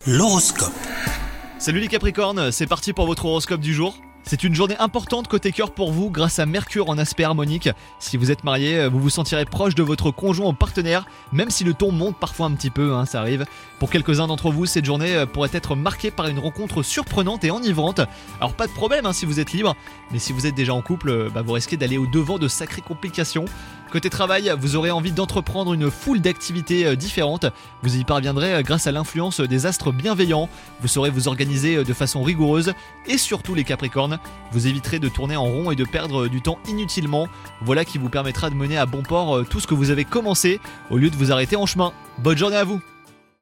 L'horoscope. Salut les Capricornes, c'est parti pour votre horoscope du jour. C'est une journée importante côté cœur pour vous grâce à Mercure en aspect harmonique. Si vous êtes marié, vous vous sentirez proche de votre conjoint ou partenaire, même si le ton monte parfois un petit peu, ça arrive. Pour quelques-uns d'entre vous, cette journée pourrait être marquée par une rencontre surprenante et enivrante. Alors pas de problème si vous êtes libre, mais si vous êtes déjà en couple, vous risquez d'aller au-devant de sacrées complications. Côté travail, vous aurez envie d'entreprendre une foule d'activités différentes. Vous y parviendrez grâce à l'influence des astres bienveillants. Vous saurez vous organiser de façon rigoureuse. Et surtout les Capricornes, vous éviterez de tourner en rond et de perdre du temps inutilement. Voilà qui vous permettra de mener à bon port tout ce que vous avez commencé au lieu de vous arrêter en chemin. Bonne journée à vous!